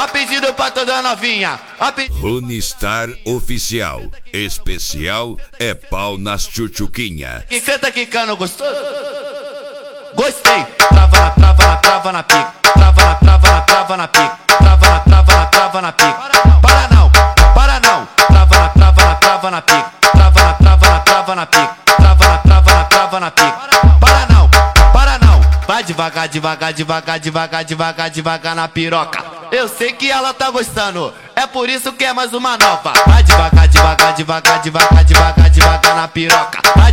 a pedido pra toda novinha. Runistar Oficial. Especial é pau nas tchutchuquinha. E cê tá quicando gostoso? Gostei. Trava na pica. Trava na pica. Trava na pica. Para não. Trava na pica. Trava na pica. Trava na pica. Para não. Vai devagar na piroca. Eu sei que ela tá gostando, é por isso que é mais uma nova. Vai devagar na piroca. Vai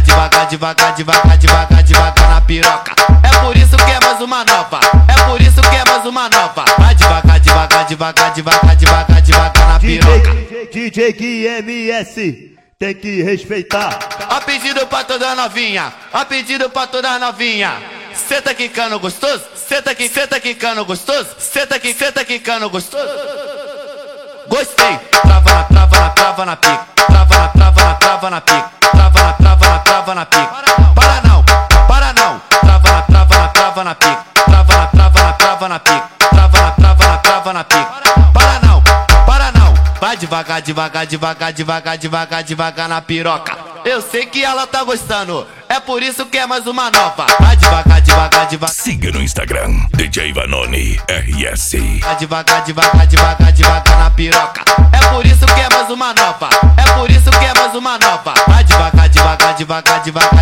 devagar na piroca. É por isso que é mais uma nova. Vai devagar na piroca. DJ QMS, tem que respeitar. A pedido pra toda novinha. Cê tá quicando gostoso? Cê tá quicando gostoso? Cê tá quicando gostoso? Gostei. Trava na pica. Trava na pica. Trava na pica. Para não. Trava na pica. Trava na pica. Trava na pica. Para não. Vai devagar na piroca. Eu sei que ela tá gostando, é por isso que é mais uma nova. Vai devagar. Siga no Instagram, DJ Vanoni RS. Vai devagar na piroca. É por isso que é mais uma nova. Vai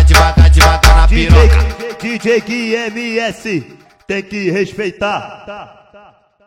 devagar na piroca. DJ QMS, tem que respeitar.